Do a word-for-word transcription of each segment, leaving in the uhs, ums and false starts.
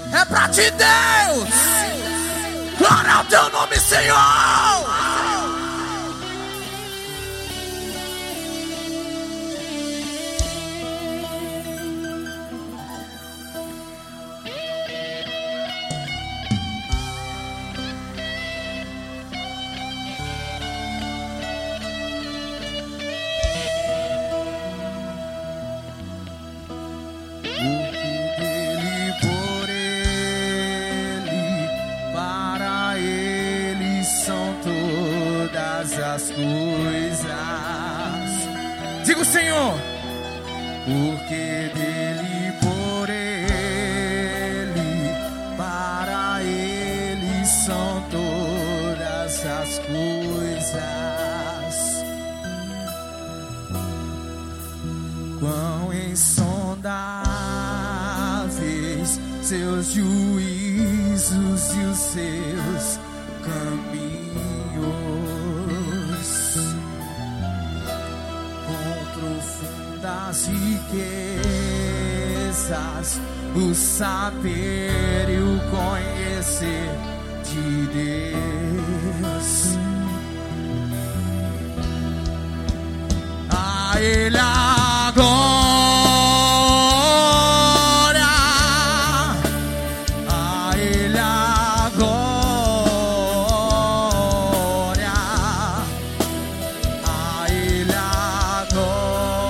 É pra ti, Deus. Glória ao teu nome, Senhor. As coisas, digo Senhor, porque dele, por ele, para ele são todas as coisas. Quão insondáveis seus juízos e os seus caminhos. Das riquezas, o saber e o conhecer de Deus. A Ele a glória, a Ele a glória, a Ele a glória.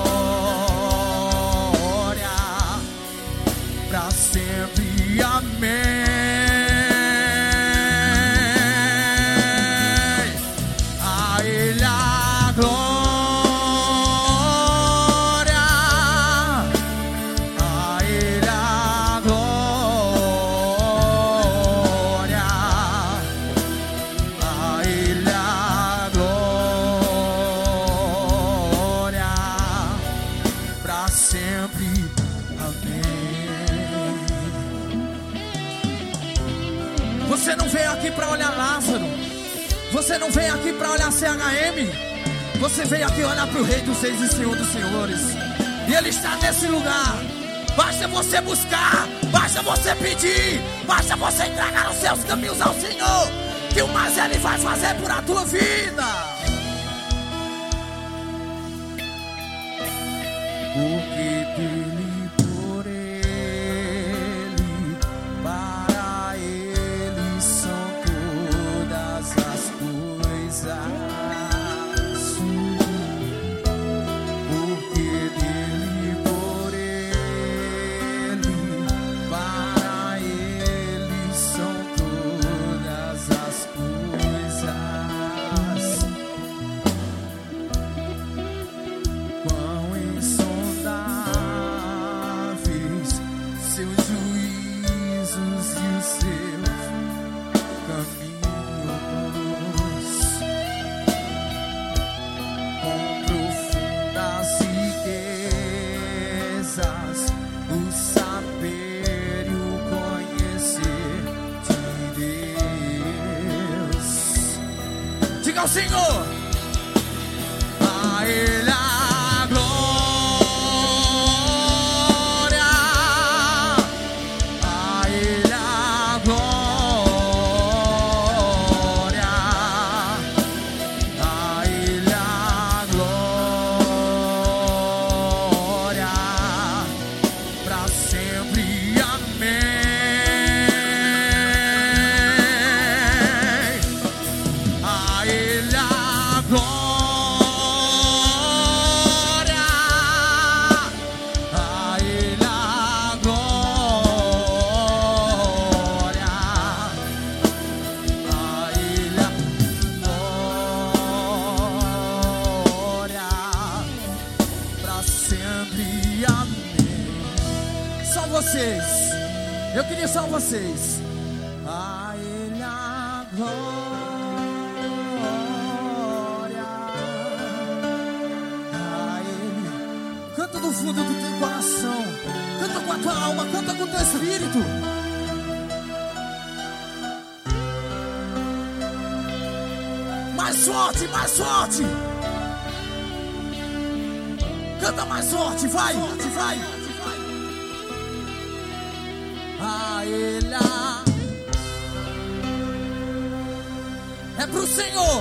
Você não veio aqui para olhar Lázaro. Você não veio aqui para olhar C H M. Você veio aqui olhar para o Rei dos Reis e Senhor dos Senhores. E Ele está nesse lugar. Basta você buscar, basta você pedir, basta você entregar os seus caminhos ao Senhor, que o mais Ele vai fazer por a tua vida. Porque dele, por ele, para ele são todas as coisas. Porque dele, por ele, para ele são todas as coisas. Quão insondáveis seus juízos e os seus caminhos, com profundas riquezas, o saber e o conhecer de Deus. Diga ao Senhor: A Ele a glória, a Ele a glória, a Ele a glória, pra sempre, amém. A Ele a glória, a Ele a glória, a Ele a glória, pra sempre, amém. só vocês. Eu queria só vocês. A Ele a glória, a Ele. Canta do fundo do teu coração. Canta com a tua alma, canta com o teu espírito. Mais forte, mais forte. Canta mais forte, vai, vai. a Ele. É pro Senhor.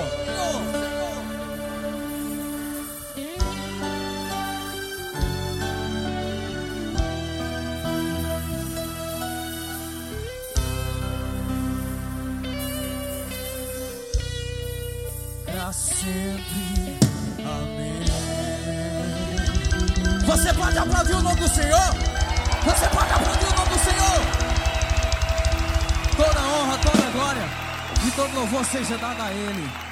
Pra sempre, amém. Você pode aplaudir o nome do Senhor? Você pode aplaudir o nome do Senhor? Toda honra, toda glória e todo louvor seja dado a Ele.